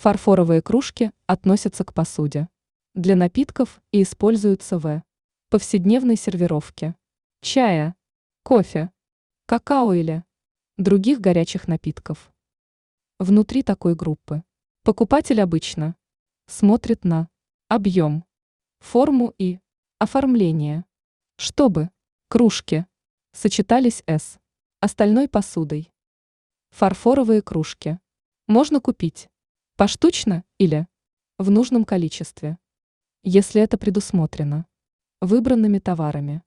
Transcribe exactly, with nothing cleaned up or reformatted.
Фарфоровые кружки относятся к посуде для напитков и используются в повседневной сервировке чая, кофе, какао или других горячих напитков. Внутри такой группы покупатель обычно смотрит на объем, форму и оформление, чтобы кружки сочетались с остальной посудой. Фарфоровые кружки можно купить поштучно или в нужном количестве, если это предусмотрено выбранными товарами.